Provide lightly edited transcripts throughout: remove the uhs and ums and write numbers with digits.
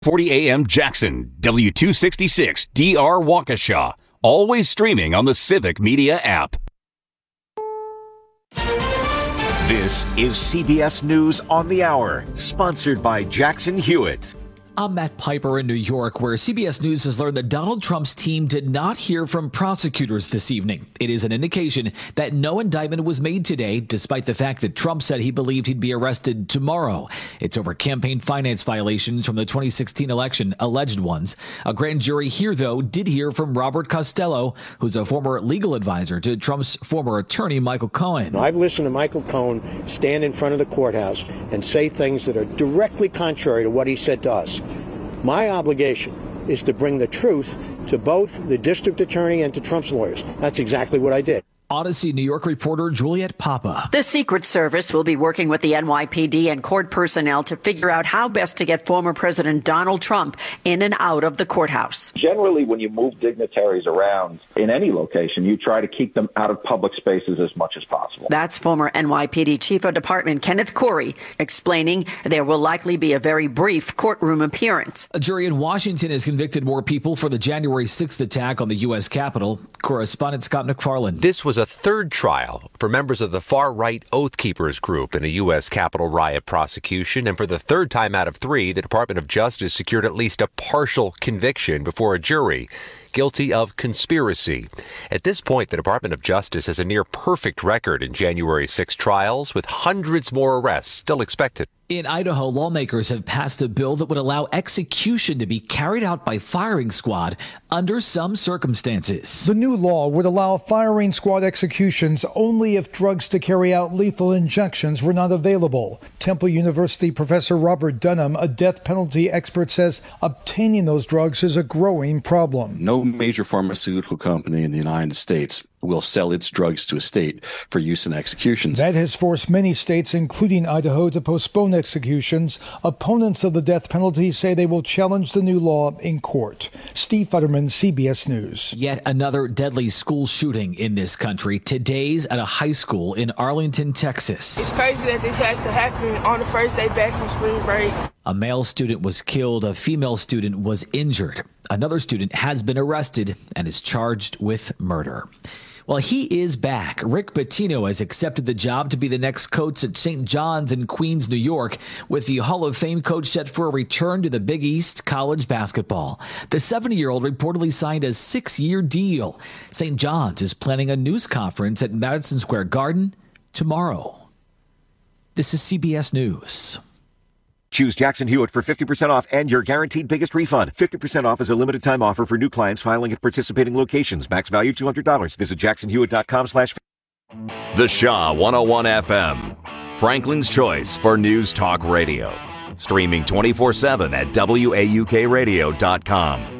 40 AM Jackson, W266 DR Waukesha. Always streaming on the Civic Media app. This is CBS News on the Hour, sponsored by Jackson Hewitt. I'm Matt Piper in New York, where CBS News has learned that Donald Trump's team did not hear from prosecutors this evening. It is an indication that no indictment was made today, despite the fact that Trump said he believed he'd be arrested tomorrow. It's over campaign finance violations from the 2016 election, alleged ones. A grand jury here, though, did hear from Robert Costello, who's a former legal advisor to Trump's former attorney, Michael Cohen. I've listened to Michael Cohen stand in front of the courthouse and say things that are directly contrary to what he said to us. My obligation is to bring the truth to both the district attorney and to Trump's lawyers. That's exactly what I did. Odyssey New York reporter Juliet Papa. The Secret Service will be working with the NYPD and court personnel to figure out how best to get former President Donald Trump in and out of the courthouse. Generally, when you move dignitaries around in any location, you try to keep them out of public spaces as much as possible. That's former NYPD Chief of Department Kenneth Corey explaining there will likely be a very brief courtroom appearance. A jury in Washington has convicted more people for the January 6th attack on the U.S. Capitol. Correspondent Scott McFarland. This was a third trial for members of the far-right Oath Keepers group in a U.S. Capitol riot prosecution, and for the third time out of three, the Department of Justice secured at least a partial conviction before a jury, guilty of conspiracy. At this point, the Department of Justice has a near-perfect record in January 6 trials, with hundreds more arrests still expected. In Idaho, lawmakers have passed a bill that would allow execution to be carried out by firing squad under some circumstances. The new law would allow firing squad executions only if drugs to carry out lethal injections were not available. Temple University professor Robert Dunham, a death penalty expert, says obtaining those drugs is a growing problem. No major pharmaceutical company in the United States will sell its drugs to a state for use in executions. That has forced many states, including Idaho, to postpone executions. Opponents of the death penalty say they will challenge the new law in court. Steve Futterman, CBS News. Yet another deadly school shooting in this country. Today's at a high school in Arlington, Texas. It's crazy that this has to happen on the first day back from spring break. A male student was killed. A female student was injured. Another student has been arrested and is charged with murder. Well, he is back. Rick Pitino has accepted the job to be the next coach at St. John's in Queens, New York, with the Hall of Fame coach set for a return to the Big East college basketball. The 70-year-old reportedly signed a 6-year deal. St. John's is planning a news conference at Madison Square Garden tomorrow. This is CBS News. Choose Jackson Hewitt for 50% off and your guaranteed biggest refund. 50% off is a limited time offer for new clients filing at participating locations. Max value $200. Visit jacksonhewitt.com/. The Shaw 101 FM, Franklin's choice for News Talk Radio. Streaming 24/7 at WAUKradio.com.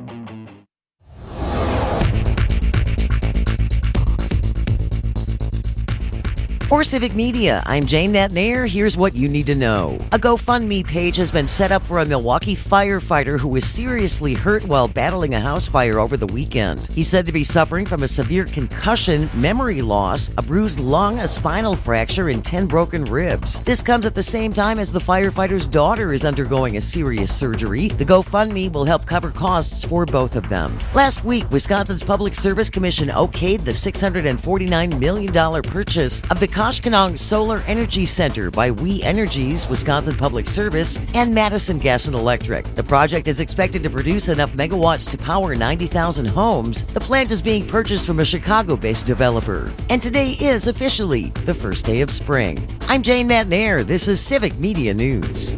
For Civic Media, I'm Jane Natnair. Here's what you need to know. A GoFundMe page has been set up for a Milwaukee firefighter who was seriously hurt while battling a house fire over the weekend. He's said to be suffering from a severe concussion, memory loss, a bruised lung, a spinal fracture, and 10 broken ribs. This comes at the same time as the firefighter's daughter is undergoing a serious surgery. The GoFundMe will help cover costs for both of them. Last week, Wisconsin's Public Service Commission okayed the $649 million purchase of the Koshkonong Solar Energy Center by We Energies, Wisconsin Public Service, and Madison Gas and Electric. The project is expected to produce enough megawatts to power 90,000 homes. The plant is being purchased from a Chicago-based developer. And today is officially the first day of spring. I'm Jane Natnair. This is Civic Media News.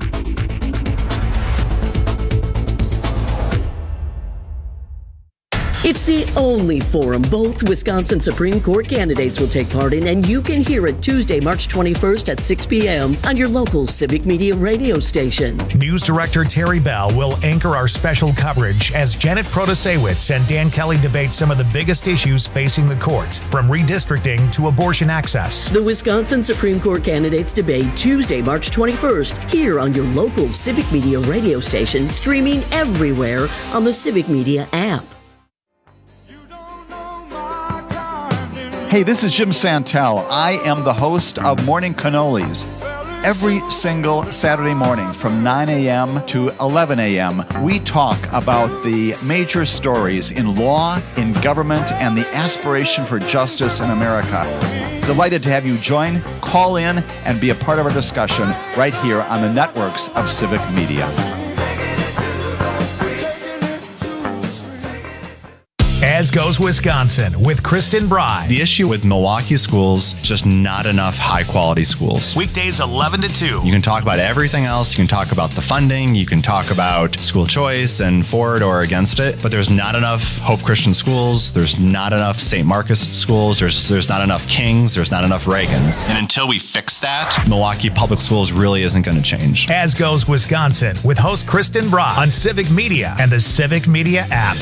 It's the only forum both Wisconsin Supreme Court candidates will take part in, and you can hear it Tuesday, March 21st at 6 p.m. on your local Civic Media radio station. News Director Terry Bell will anchor our special coverage as Janet Protasewicz and Dan Kelly debate some of the biggest issues facing the court, from redistricting to abortion access. The Wisconsin Supreme Court candidates debate Tuesday, March 21st, here on your local Civic Media radio station, streaming everywhere on the Civic Media app. Hey, this is Jim Santel. I am the host of Morning Cannolis. Every single Saturday morning from 9 a.m. to 11 a.m., we talk about the major stories in law, in government, and the aspiration for justice in America. Delighted to have you join, call in, and be a part of our discussion right here on the networks of Civic Media. As Goes Wisconsin with Kristen Bry. The issue with Milwaukee schools, just not enough high-quality schools. Weekdays 11 to 2. You can talk about everything else. You can talk about the funding. You can talk about school choice and for it or against it. But there's not enough Hope Christian schools. There's not enough St. Marcus schools. There's not enough Kings. There's not enough Reagans. And until we fix that, Milwaukee Public Schools really isn't going to change. As Goes Wisconsin with host Kristen Bry on Civic Media and the Civic Media app.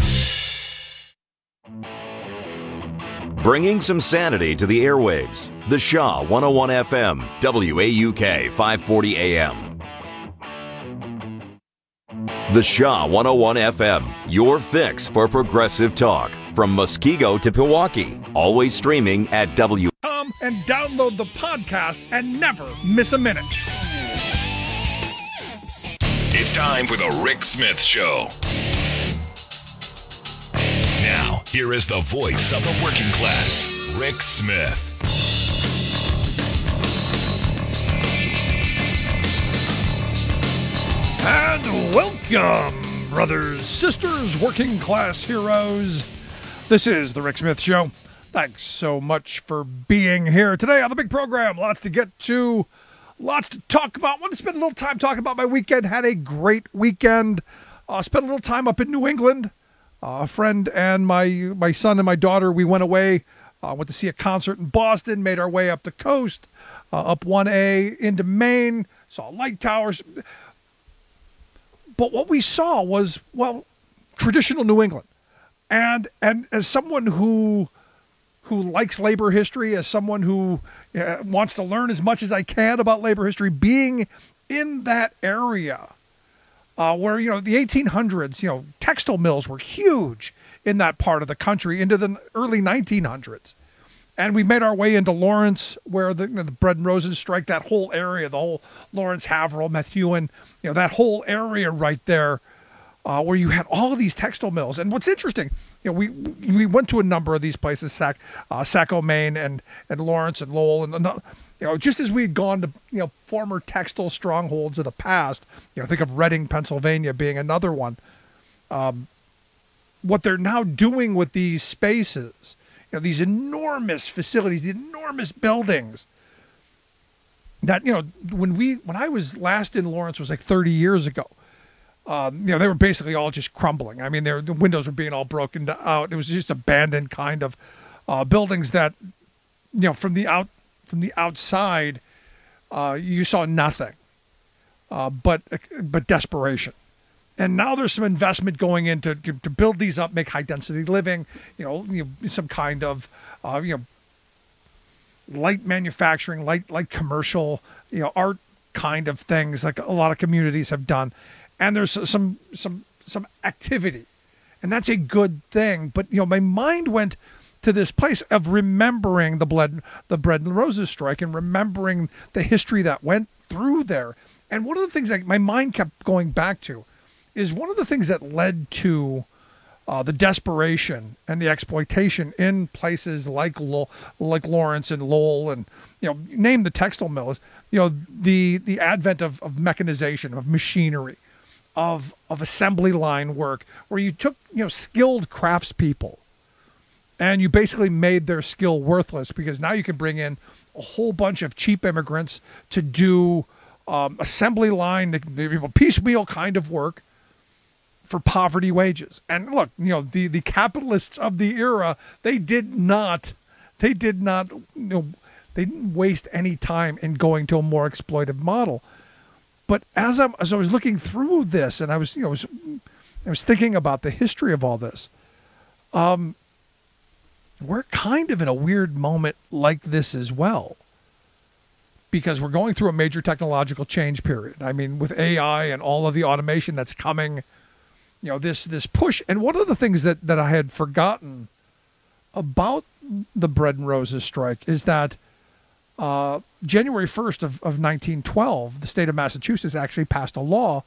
Bringing some sanity to the airwaves. The Shaw 101 FM, WAUK 540 AM. The Shaw 101 FM, your fix for progressive talk. From Muskego to Pewaukee. Always streaming at W. Come and download the podcast and never miss a minute. It's time for the Rick Smith Show. Now, here is the voice of the working class, Rick Smith. And welcome, brothers, sisters, working class heroes. This is the Rick Smith Show. Thanks so much for being here today on the big program. Lots to get to, lots to talk about. I want to spend a little time talking about my weekend. Had a great weekend. Spent a little time up in New England. A friend and my son and my daughter, we went away, went to see a concert in Boston, made our way up the coast, up 1A into Maine, saw light towers. But what we saw was, well, traditional New England. And as someone who likes labor history, as someone who wants to learn as much as I can about labor history, being in that area, where, the 1800s, textile mills were huge in that part of the country into the early 1900s. And we made our way into Lawrence, where the Bread and Roses strike, that whole area, the whole Lawrence, Haverhill, Methuen, that whole area right there, where you had all of these textile mills. And what's interesting, we went to a number of these places, Saco, Maine, and Lawrence and Lowell, and just as we had gone to, former textile strongholds of the past, think of Reading, Pennsylvania being another one. What they're now doing with these spaces, these enormous facilities, the enormous buildings that, when I was last in Lawrence was like 30 years ago, they were basically all just crumbling. I mean, the windows were being all broken out. It was just abandoned kind of buildings that, from the outside, you saw nothing but desperation. And now there's some investment going into to build these up, make high density living, some kind of light manufacturing, light commercial, art kind of things like a lot of communities have done. And there's some activity, and that's a good thing. But my mind went to this place of remembering the Bread and Roses strike and remembering the history that went through there. And one of the things that my mind kept going back to is one of the things that led to the desperation and the exploitation in places like Lawrence and Lowell and, name the textile mills, the advent of mechanization, of machinery, of assembly line work, where you took, skilled craftspeople and you basically made their skill worthless, because now you can bring in a whole bunch of cheap immigrants to do assembly line, piecemeal kind of work for poverty wages. And look, the capitalists of the era, they didn't waste any time in going to a more exploitive model. But as I was looking through this, and I was thinking about the history of all this, we're kind of in a weird moment like this as well, because we're going through a major technological change period. I mean, with AI and all of the automation that's coming, this push. And one of the things that I had forgotten about the Bread and Roses strike is that January 1st of 1912, the state of Massachusetts actually passed a law,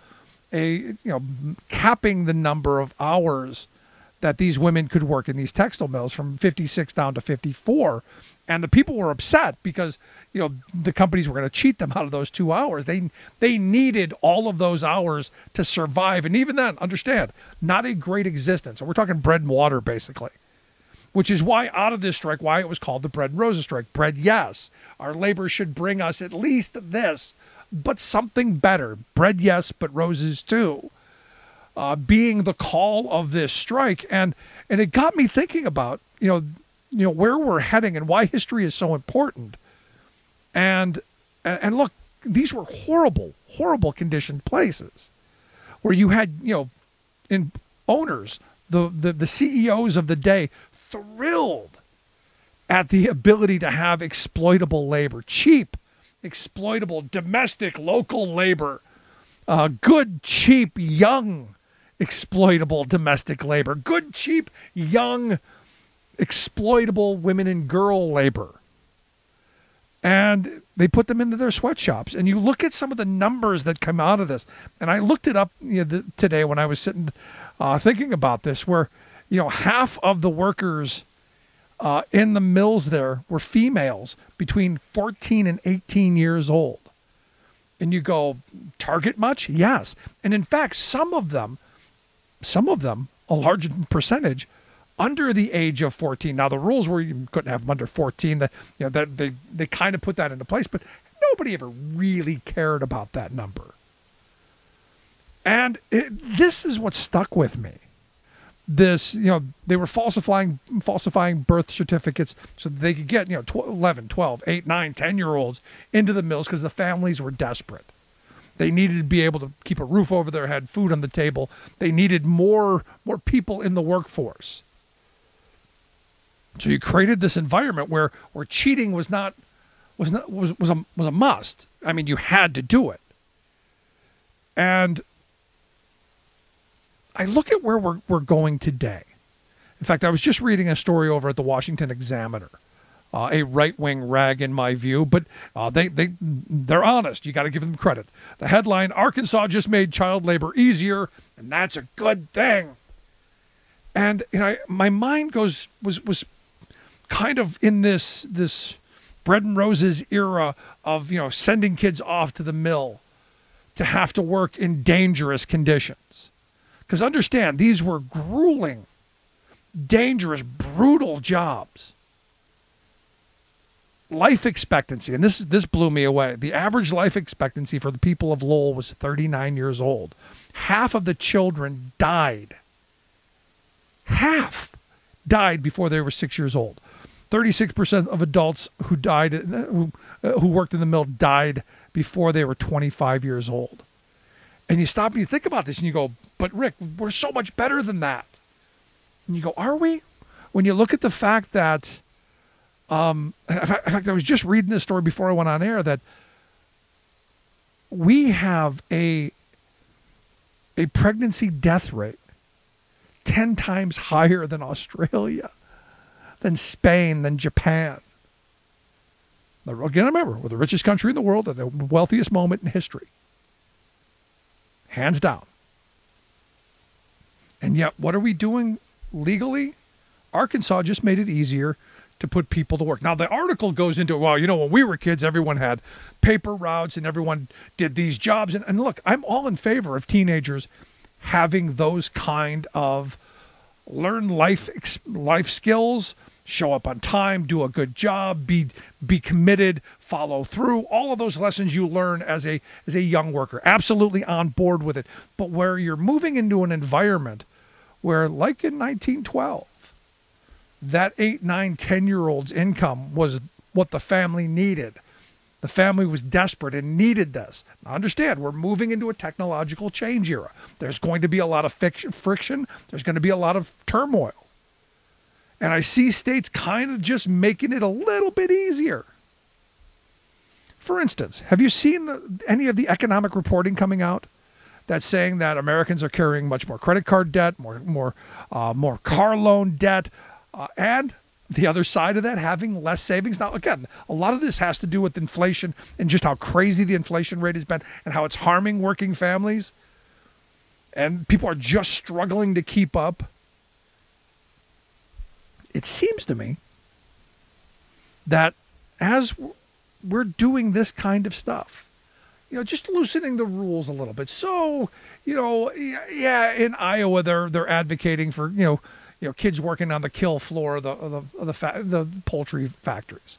capping the number of hours that these women could work in these textile mills from 56 down to 54. And the people were upset because, the companies were going to cheat them out of those 2 hours. They needed all of those hours to survive. And even then, understand, not a great existence. So we're talking bread and water, basically, which is why out of this strike, why it was called the Bread and Roses strike. Bread, yes. Our labor should bring us at least this, but something better. Bread, yes, but roses too. Being the call of this strike. And it got me thinking about, where we're heading and why history is so important. And look, these were horrible conditioned places where you had, in owners, the CEOs of the day thrilled at the ability to have exploitable labor, cheap, exploitable, domestic, local labor, good, cheap, young, exploitable domestic labor, good, cheap, young, exploitable women and girl labor. And they put them into their sweatshops. And you look at some of the numbers that come out of this. And I looked it up today when I was sitting thinking about this, where, half of the workers in the mills there were females between 14 and 18 years old. And you go, Target much? Yes. And in fact, some of them, a large percentage, under the age of 14. Now, the rules were you couldn't have them under 14. They kind of put that into place, but nobody ever really cared about that number. And this is what stuck with me. This, they were falsifying birth certificates so that they could get, 11, 12, 8, 9, 10-year-olds into the mills because the families were desperate. They needed to be able to keep a roof over their head, food on the table. They needed more people in the workforce. So you created this environment where cheating was a must. I mean, you had to do it. And I look at where we're going today. In fact, I was just reading a story over at the Washington Examiner, a right-wing rag in my view, but they're honest. You got to give them credit. The headline: Arkansas just made child labor easier, and that's a good thing. And my mind was kind of in this bread and roses era of sending kids off to the mill to have to work in dangerous conditions. Because understand, these were grueling, dangerous, brutal jobs. Life expectancy, and this blew me away. The average life expectancy for the people of Lowell was 39 years old. Half of the children died. Half died before they were 6 years old. 36% of adults who died, who worked in the mill, died before they were 25 years old. And you stop and you think about this and you go, but Rick, we're so much better than that. And you go, are we? When you look at the fact that, in fact, I was just reading this story before I went on air, that we have a pregnancy death rate 10 times higher than Australia, than Spain, than Japan. Again, remember, we're the richest country in the world at the wealthiest moment in history. Hands down. And yet, what are we doing legally? Arkansas just made it easier to put people to work. Now, the article goes into, well, when we were kids, everyone had paper routes and everyone did these jobs. And look, I'm all in favor of teenagers having those kind of learn life skills, show up on time, do a good job, be committed, follow through, all of those lessons you learn as a young worker. Absolutely on board with it. But where you're moving into an environment where, like in 1912, that 8, 9, 10-year-old's income was what the family needed. The family was desperate and needed this. Now understand, we're moving into a technological change era. There's going to be a lot of friction. There's going to be a lot of turmoil. And I see states kind of just making it a little bit easier. For instance, have you seen any of the economic reporting coming out that's saying that Americans are carrying much more credit card debt, more car loan debt, and the other side of that, having less savings. Now, again, a lot of this has to do with inflation and just how crazy the inflation rate has been and how it's harming working families. And people are just struggling to keep up. It seems to me that as we're doing this kind of stuff, just loosening the rules a little bit. So, in Iowa, they're advocating for, kids working on the kill floor of the poultry factories.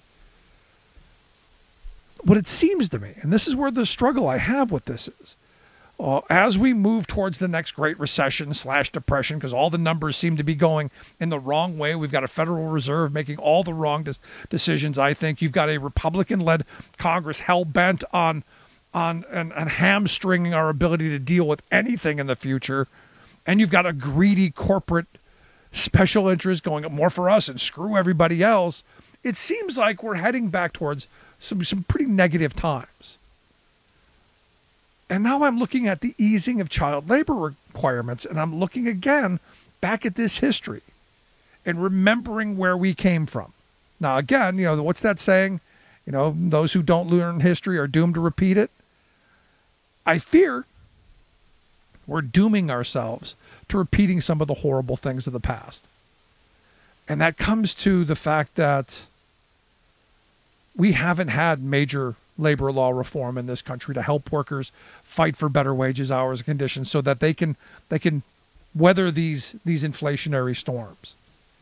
What it seems to me, and this is where the struggle I have with this is, as we move towards the next Great Recession / depression, because all the numbers seem to be going in the wrong way. We've got a Federal Reserve making all the wrong decisions, I think. You've got a Republican-led Congress hell-bent on hamstringing our ability to deal with anything in the future. And you've got a greedy corporate special interest going up more for us and screw everybody else. It seems like we're heading back towards some pretty negative times. And now I'm looking at the easing of child labor requirements, and I'm looking again back at this history and remembering where we came from. Now, again, what's that saying? Those who don't learn history are doomed to repeat it. I fear we're dooming ourselves to repeating some of the horrible things of the past. And that comes to the fact that we haven't had major labor law reform in this country to help workers fight for better wages, hours, and conditions so that they can weather these inflationary storms.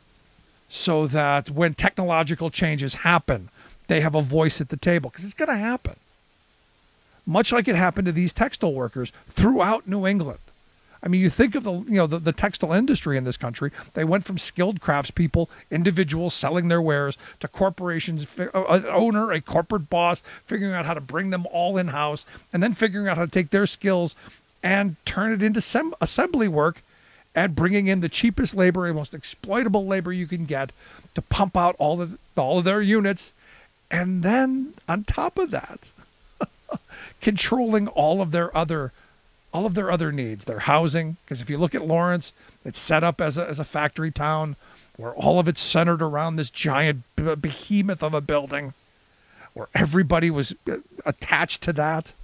So that when technological changes happen, they have a voice at the table, because it's going to happen. Much like it happened to these textile workers throughout New England. I mean, you think of the textile industry in this country. They went from skilled craftspeople, individuals selling their wares, to corporations, an owner, a corporate boss, figuring out how to bring them all in-house, and then figuring out how to take their skills and turn it into assembly work, and bringing in the cheapest labor and most exploitable labor you can get to pump out all of their units. And then on top of that, controlling all of their other needs, their housing. Because if you look at Lawrence, it's set up as a factory town where all of it's centered around this giant behemoth of a building where everybody was attached to that.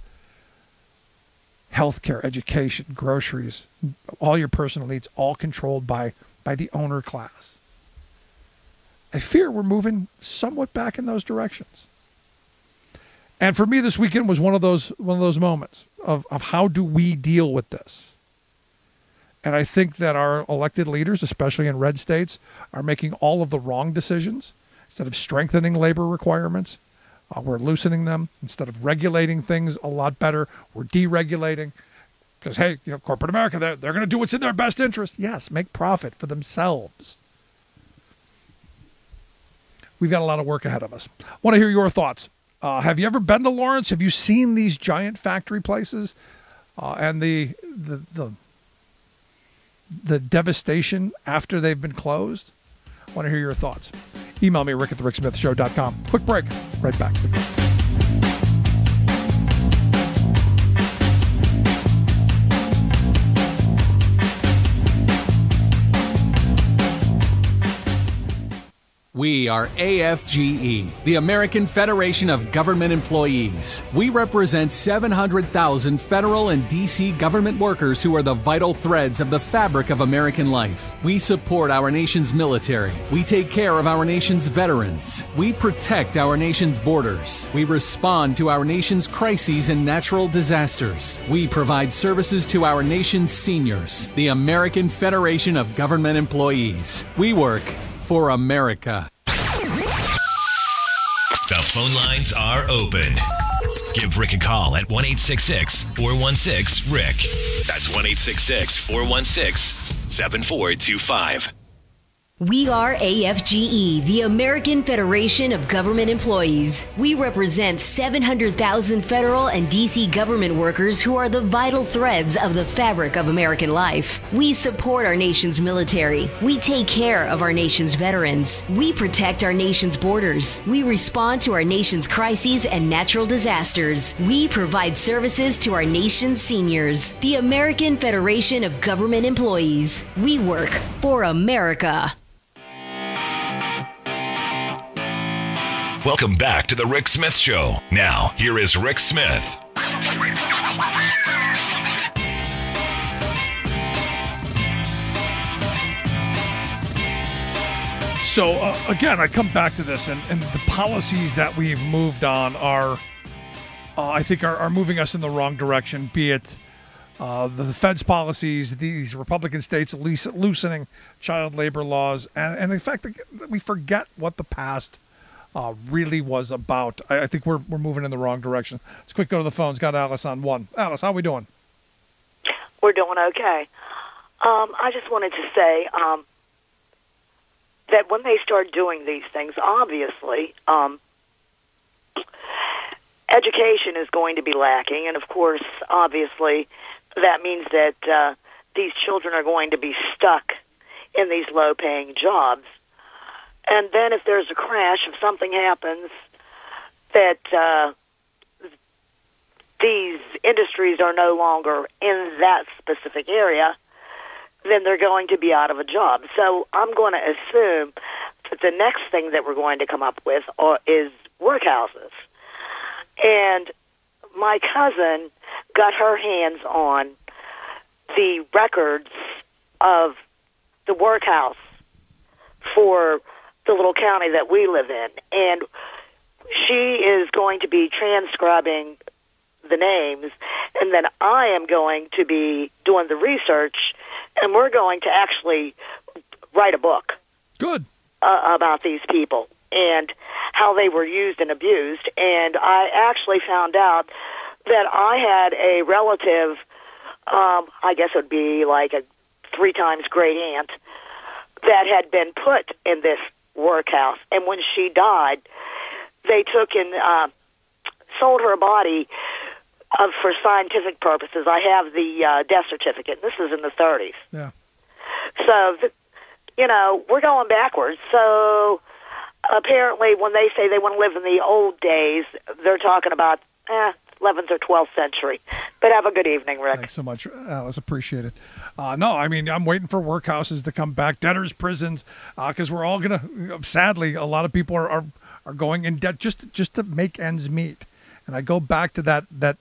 Healthcare, education, groceries, all your personal needs, all controlled by the owner class. I fear we're moving somewhat back in those directions. And for me, this weekend was one of those moments of how do we deal with this? And I think that our elected leaders, especially in red states, are making all of the wrong decisions. Instead of strengthening labor requirements, we're loosening them. Instead of regulating things a lot better, we're deregulating. Because, hey, corporate America, they're going to do what's in their best interest. Yes, make profit for themselves. We've got a lot of work ahead of us. I want to hear your thoughts. Have you ever been to Lawrence? Have you seen these giant factory places and the devastation after they've been closed? I want to hear your thoughts. Email me, rick@thericksmithshow.com. Quick break. Right back. Stick around. We are AFGE, the American Federation of Government Employees. We represent 700,000 federal and D.C. government workers who are the vital threads of the fabric of American life. We support our nation's military. We take care of our nation's veterans. We protect our nation's borders. We respond to our nation's crises and natural disasters. We provide services to our nation's seniors. The American Federation of Government Employees. We work for America. The phone lines are open. Give Rick a call at 1-866-416-RICK. That's 1-866-416-7425. We are AFGE, the American Federation of Government Employees. We represent 700,000 federal and D.C. government workers who are the vital threads of the fabric of American life. We support our nation's military. We take care of our nation's veterans. We protect our nation's borders. We respond to our nation's crises and natural disasters. We provide services to our nation's seniors. The American Federation of Government Employees. We work for America. Welcome back to the Rick Smith Show. Now, here is Rick Smith. So, again, I come back to this, and the policies that we've moved on are, I think, are moving us in the wrong direction, be it the Fed's policies, these Republican states loosening child labor laws, and the fact that we forget what the past really was about. I think we're moving in the wrong direction. Let's quick go to the phones. Got Alice on one. Alice, how we doing? We're doing okay. I just wanted to say that when they start doing these things, obviously, education is going to be lacking, and of course, obviously, that means that these children are going to be stuck in these low-paying jobs. And then if there's a crash, if something happens that these industries are no longer in that specific area, then they're going to be out of a job. So I'm going to assume that the next thing that we're going to come up with is workhouses. And my cousin got her hands on the records of the workhouse for the little county that we live in. And she is going to be transcribing the names, and then I am going to be doing the research, and we're going to actually write a book. Good. About these people and how they were used and abused. And I actually found out that I had a relative, I guess it would be like a 3 times great aunt, that had been put in this workhouse. And when she died, they took and sold her body for scientific purposes. I have the death certificate. This is in the 30s. Yeah. So, we're going backwards. So apparently when they say they want to live in the old days, they're talking about 11th or 12th century. But have a good evening, Rick. Thanks so much, Alice. Appreciate it. No, I mean, I'm waiting for workhouses to come back, debtors' prisons, because we're all going to, sadly, a lot of people are going in debt just to make ends meet. And I go back to that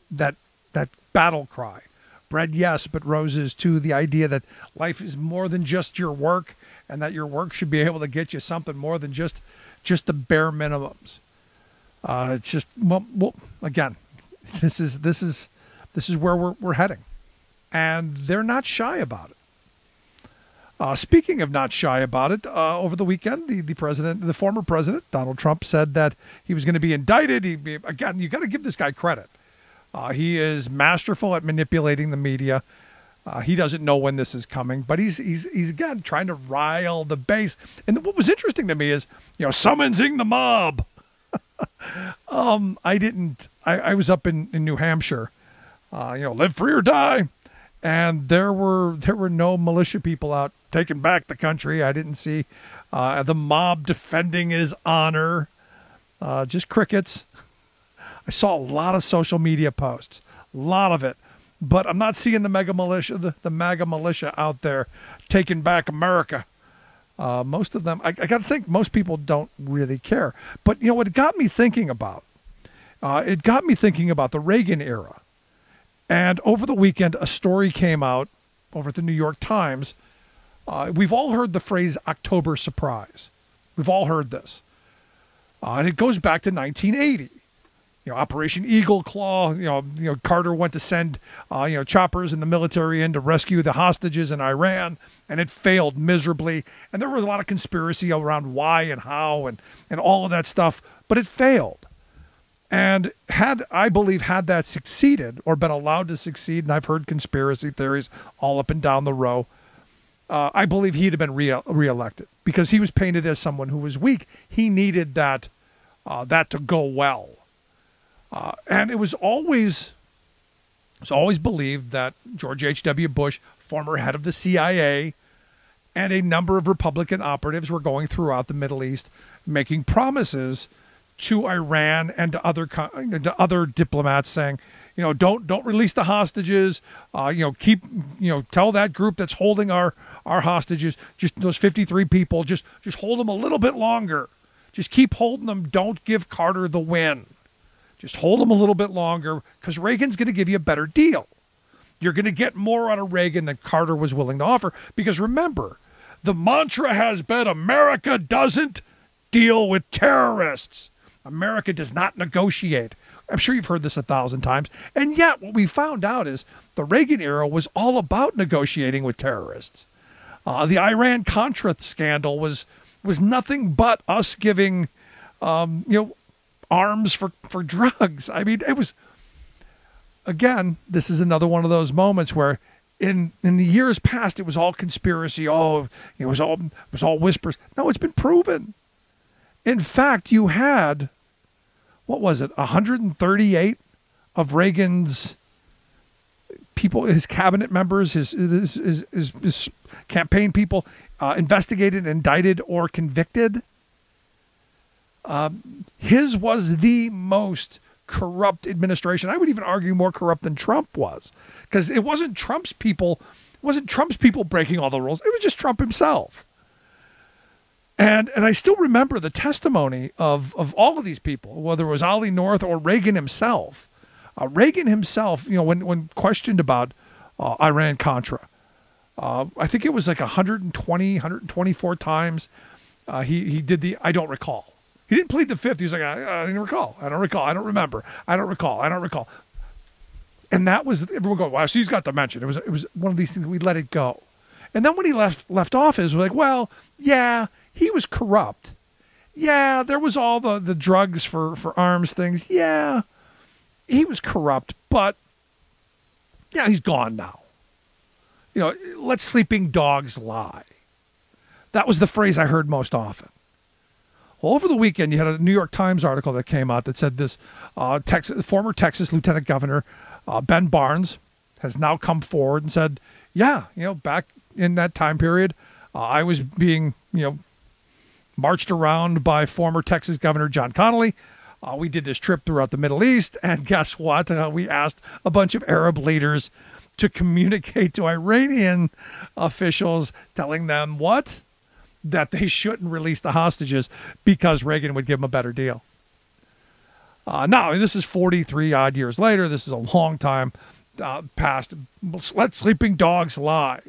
battle cry. Bread, yes, but roses too. The idea that life is more than just your work, and that your work should be able to get you something more than just the bare minimums. It's just well, again, this is where we're heading, and they're not shy about it. Speaking of not shy about it, over the weekend, the former president, Donald Trump, said that he was going to be indicted. Again, you got to give this guy credit. He is masterful at manipulating the media. He doesn't know when this is coming, but he's again trying to rile the base. And what was interesting to me is, summoning the mob. I was up in New Hampshire, live free or die. And there were no militia people out taking back the country. I didn't see the mob defending his honor. Just crickets. I saw a lot of social media posts, a lot of it, but I'm not seeing the mega militia, the MAGA militia out there taking back America. Most of them, I got to think, most people don't really care. But what it got me thinking about? It got me thinking about the Reagan era. And over the weekend, a story came out over at the New York Times. We've all heard the phrase October surprise. We've all heard this. And it goes back to 1980. Operation Eagle Claw, Carter went to send, choppers and the military in to rescue the hostages in Iran, and it failed miserably. And there was a lot of conspiracy around why and how and all of that stuff, but it failed. And had that succeeded or been allowed to succeed, and I've heard conspiracy theories all up and down the row, I believe he'd have been reelected because he was painted as someone who was weak. He needed that to go well. And it was always believed that George H.W. Bush, former head of the CIA, and a number of Republican operatives were going throughout the Middle East making promises to Iran and to other diplomats saying, don't release the hostages, tell that group that's holding our hostages, just those 53 people, just hold them a little bit longer. Just keep holding them. Don't give Carter the win. Just hold him a little bit longer because Reagan's going to give you a better deal. You're going to get more out of Reagan than Carter was willing to offer. Because remember, the mantra has been America doesn't deal with terrorists. America does not negotiate. I'm sure you've heard this 1,000 times. And yet what we found out is the Reagan era was all about negotiating with terrorists. The Iran-Contra scandal was nothing but us giving, arms for drugs. I mean, it was, again, this is another one of those moments where in the years past, it was all conspiracy. Oh, it was all whispers. No, it's been proven. In fact, you had, 138 of Reagan's people, his cabinet members, his campaign people investigated, indicted, or convicted. His was the most corrupt administration. I would even argue more corrupt than Trump was, because it wasn't Trump's people breaking all the rules. It was just Trump himself. And I still remember the testimony of all of these people, whether it was Ollie North or Reagan himself. Reagan himself, when questioned about Iran-Contra, I think it was like 124 times he did the I don't recall. He didn't plead the fifth. He was like, I didn't recall. I don't recall. I don't remember. I don't recall. I don't recall. And that was, everyone going, wow, she's got dementia. It was one of these things, we let it go. And then when he left office, we're like, well, yeah, he was corrupt. Yeah, there was all the drugs for arms things. Yeah, he was corrupt, but yeah, he's gone now. Let sleeping dogs lie. That was the phrase I heard most often. Well, over the weekend, you had a New York Times article that came out that said this former Texas Lieutenant Governor Ben Barnes has now come forward and said, yeah, back in that time period, I was being, marched around by former Texas Governor John Connally. We did this trip throughout the Middle East, and guess what? We asked a bunch of Arab leaders to communicate to Iranian officials, telling them what? That they shouldn't release the hostages because Reagan would give them a better deal. Now, this is 43 odd years later. This is a long time past. Let sleeping dogs lie.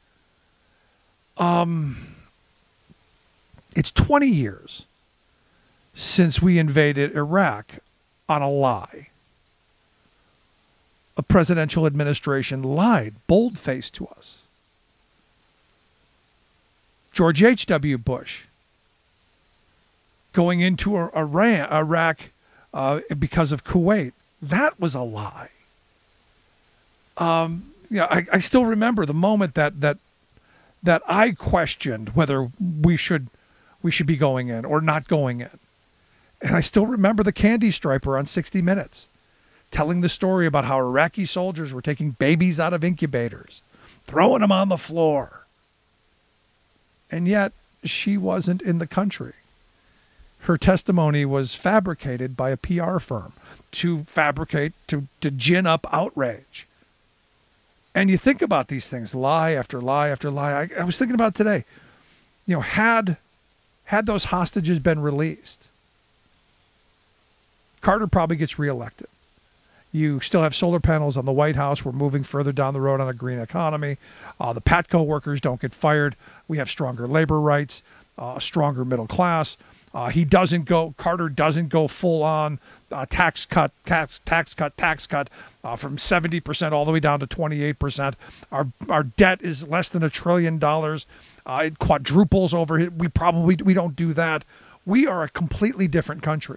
It's 20 years since we invaded Iraq on a lie. A presidential administration lied, bold-faced to us. George H.W. Bush going into Iraq because of Kuwait. That was a lie. I still remember the moment that I questioned whether we should be going in or not going in. And I still remember the candy striper on 60 Minutes telling the story about how Iraqi soldiers were taking babies out of incubators, throwing them on the floor. And yet she wasn't in the country. Her testimony was fabricated by a PR firm to gin up outrage. And you think about these things, lie after lie after lie. I was thinking about today, had those hostages been released, Carter probably gets reelected. You still have solar panels on the White House. We're moving further down the road on a green economy. The Patco workers don't get fired. We have stronger labor rights, a stronger middle class. Carter doesn't go full on tax cut from 70% all the way down to 28%. Our debt is less than $1 trillion. It quadruples over. We don't do that. We are a completely different country.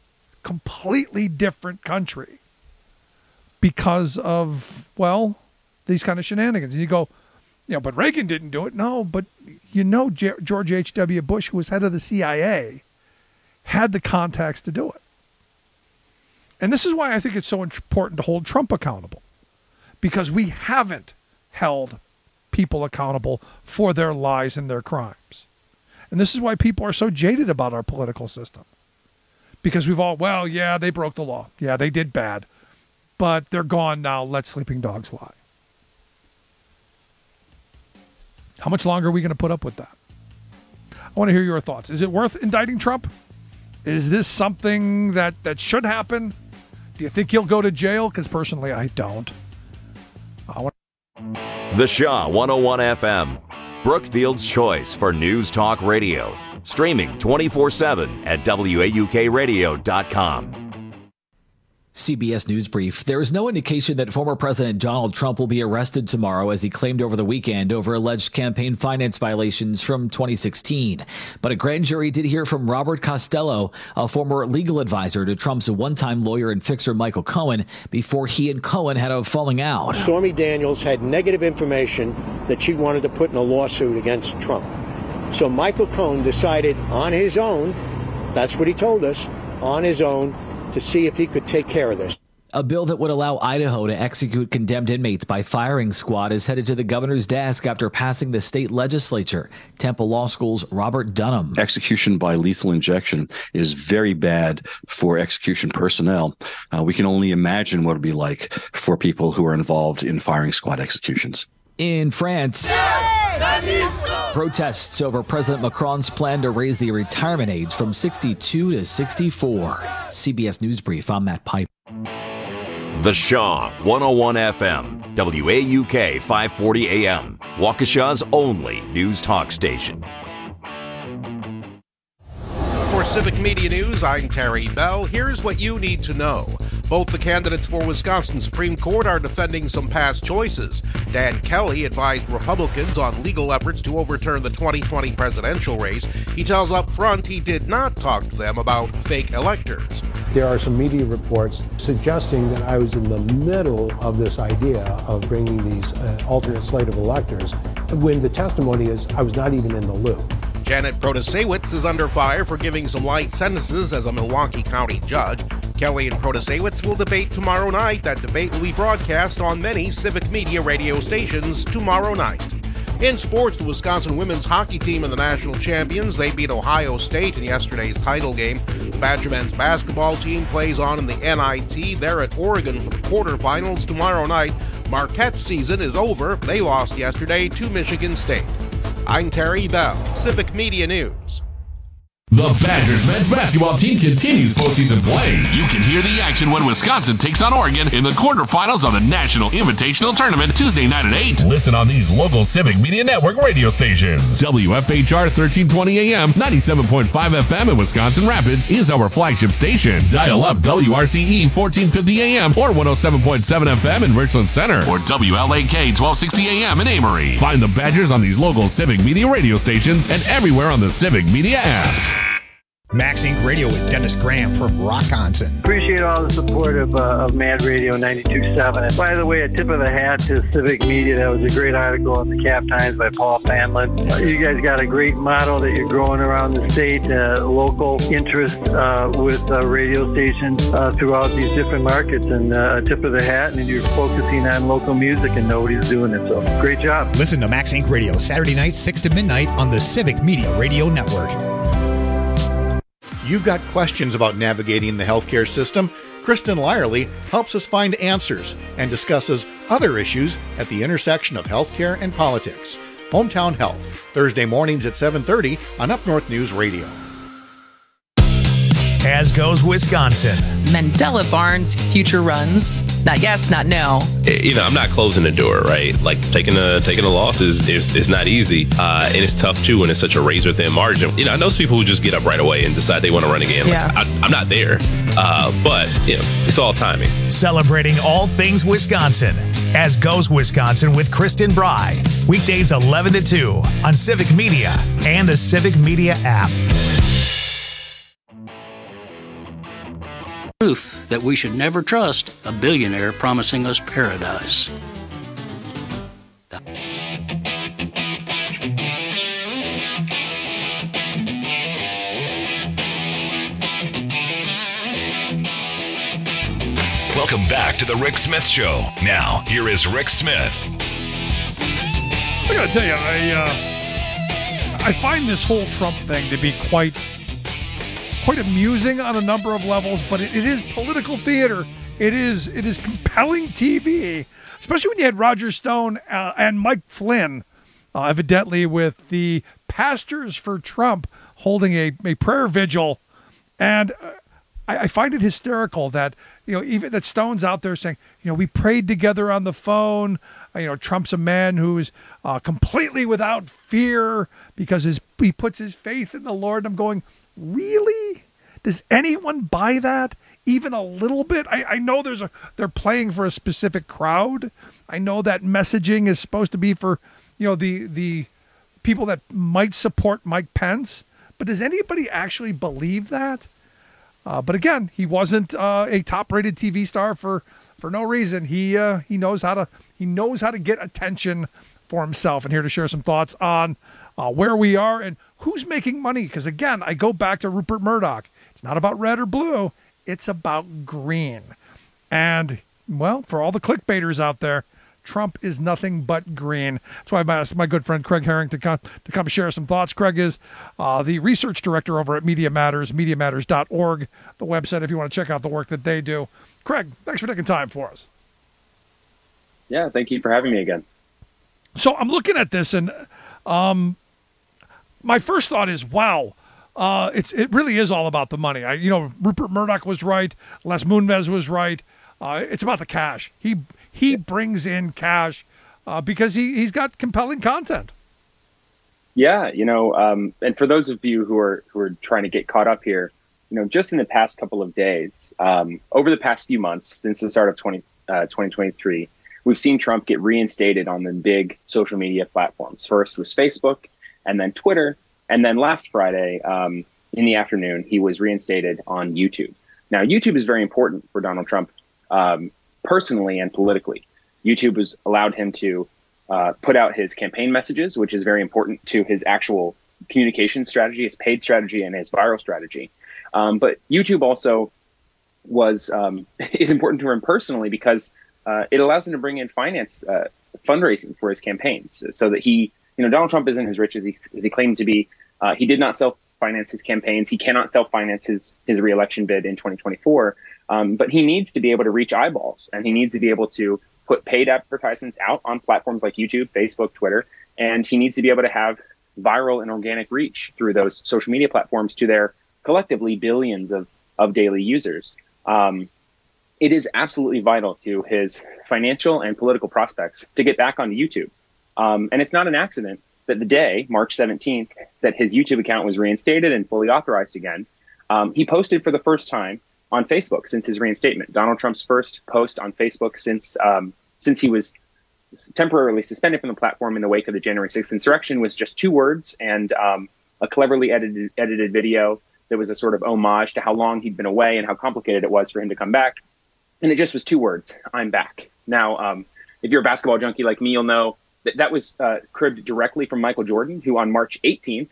Because of, these kind of shenanigans. And you go, but Reagan didn't do it. No, but George H.W. Bush, who was head of the CIA, had the contacts to do it. And this is why I think it's so important to hold Trump accountable, because we haven't held people accountable for their lies and their crimes. And this is why people are so jaded about our political system, because we've all, they broke the law. Yeah, they did bad. But they're gone now. Let sleeping dogs lie. How much longer are we going to put up with that? I want to hear your thoughts. Is it worth indicting Trump? Is this something that should happen? Do you think he'll go to jail? Because personally, I don't. The Shaw 101 FM, Brookfield's choice for news talk radio. Streaming 24/7 at WAUKradio.com. CBS News Brief. There is no indication that former President Donald Trump will be arrested tomorrow, as he claimed over the weekend, over alleged campaign finance violations from 2016. But a grand jury did hear from Robert Costello, a former legal advisor to Trump's one-time lawyer and fixer Michael Cohen, before he and Cohen had a falling out. Stormy Daniels had negative information that she wanted to put in a lawsuit against Trump. So Michael Cohen decided on his own, that's what he told us, on his own, to see if he could take care of this. A bill that would allow Idaho to execute condemned inmates by firing squad is headed to the governor's desk after passing the state legislature. Temple Law School's Robert Dunham. Execution by lethal injection is very bad for execution personnel. We can only imagine what it would be like for people who are involved in firing squad executions. In France, protests over President Macron's plan to raise the retirement age from 62 to 64. CBS News Brief, I'm Matt Pipe. The Shaw 101 FM, WAUK 540 AM, Waukesha's only news talk station. For Civic Media News, I'm Terry Bell. Here's what you need to know. Both the candidates for Wisconsin Supreme Court are defending some past choices. Dan Kelly advised Republicans on legal efforts to overturn the 2020 presidential race. He tells up front he did not talk to them about fake electors. There are some media reports suggesting that I was in the middle of this idea of bringing these alternate slate of electors, when the testimony is I was not even in the loop. Janet Protasewicz is under fire for giving some light sentences as a Milwaukee County judge. Kelly and Protasewicz will debate tomorrow night. That debate will be broadcast on many Civic Media radio stations tomorrow night. In sports, the Wisconsin women's hockey team are the national champions. They beat Ohio State in yesterday's title game. The Badger men's basketball team plays on in the NIT. They're at Oregon for the quarterfinals tomorrow night. Marquette's season is over. They lost yesterday to Michigan State. I'm Terry Bell, Civic Media News. The Badgers men's basketball team continues postseason play. You can hear the action when Wisconsin takes on Oregon in the quarterfinals of the National Invitational Tournament Tuesday night at 8. Listen on these local Civic Media Network radio stations. WFHR 1320 AM, 97.5 FM in Wisconsin Rapids is our flagship station. Dial up WRCE 1450 AM or 107.7 FM in Richland Center or WLAK 1260 AM in Amory. Find the Badgers on these local Civic Media radio stations and everywhere on the Civic Media app. Max Inc. Radio with Dennis Graham from Rockonson. Appreciate all the support of Mad Radio 92.7. And by the way, a tip of the hat to Civic Media. That was a great article in the Cap Times by Paul Fanlin. You guys got a great model that you're growing around the state, local interest with radio stations throughout these different markets. And a tip of the hat, and you're focusing on local music and nobody's doing it. So great job. Listen to Max Inc. Radio Saturday nights 6 to midnight on the Civic Media Radio Network. You've got questions about navigating the healthcare system? Kristen Lyerly helps us find answers and discusses other issues at the intersection of healthcare and politics. Hometown Health, Thursday mornings at 7:30 on Up North News Radio. As goes Wisconsin. Mandela Barnes future runs. Not yes, not no. I'm not closing the door, right? Like taking a loss is not easy, and it's tough too when it's such a razor thin margin. I know some people who just get up right away and decide they want to run again. Yeah. Like, I'm not there, but it's all timing. Celebrating all things Wisconsin. As goes Wisconsin with Kristen Bry. Weekdays 11 to 2 on Civic Media and the Civic Media app. Proof that we should never trust a billionaire promising us paradise. Welcome back to the Rick Smith Show. Now, here is Rick Smith. I gotta tell you, I find this whole Trump thing to be quite amusing on a number of levels, but it is political theater. It is compelling TV, especially when you had Roger Stone and Mike Flynn, evidently with the Pastors for Trump, holding a prayer vigil And I find it hysterical that, even that Stone's out there saying, we prayed together on the phone. Trump's a man who is completely without fear because he puts his faith in the Lord. I'm going, really? Does anyone buy that even a little bit? I know they're playing for a specific crowd. I know that messaging is supposed to be for, the people that might support Mike Pence. But does anybody actually believe that? But again, he wasn't a top-rated TV star for no reason. He knows how to get attention for himself. And here to share some thoughts on where we are and who's making money. Because again, I go back to Rupert Murdoch. It's not about red or blue. It's about green. And well, for all the clickbaiters out there, Trump is nothing but green. That's why I asked my good friend Craig Herring to come share some thoughts. Craig is the research director over at Media Matters, MediaMatters.org, the website if you want to check out the work that they do. Craig, thanks for taking time for us. Yeah, thank you for having me again. So I'm looking at this, and my first thought is, wow, it really is all about the money. Rupert Murdoch was right. Les Moonves was right. It's about the cash. He brings in cash because he's got compelling content. Yeah, and for those of you who are trying to get caught up here, just in the past couple of days, over the past few months since the start of 2023, we've seen Trump get reinstated on the big social media platforms. First was Facebook, and then Twitter, and then last Friday in the afternoon, he was reinstated on YouTube. Now, YouTube is very important for Donald Trump. Personally and politically. YouTube has allowed him to put out his campaign messages, which is very important to his actual communication strategy, his paid strategy, and his viral strategy. But YouTube also is important to him personally because it allows him to bring in fundraising for his campaigns, so that Donald Trump isn't as rich as he claimed to be. He did not self-finance his campaigns. He cannot self-finance his reelection bid in 2024. But he needs to be able to reach eyeballs, and he needs to be able to put paid advertisements out on platforms like YouTube, Facebook, Twitter, and he needs to be able to have viral and organic reach through those social media platforms to their collectively billions of daily users. It is absolutely vital to his financial and political prospects to get back onto YouTube. And it's not an accident that the day, March 17th, that his YouTube account was reinstated and fully authorized again, he posted for the first time on Facebook since his reinstatement. Donald Trump's first post on Facebook since he was temporarily suspended from the platform in the wake of the January 6th insurrection was just 2 words and a cleverly edited video that was a sort of homage to how long he'd been away and how complicated it was for him to come back. And it just was 2 words, I'm back. Now, if you're a basketball junkie like me, you'll know that was cribbed directly from Michael Jordan, who on March 18th,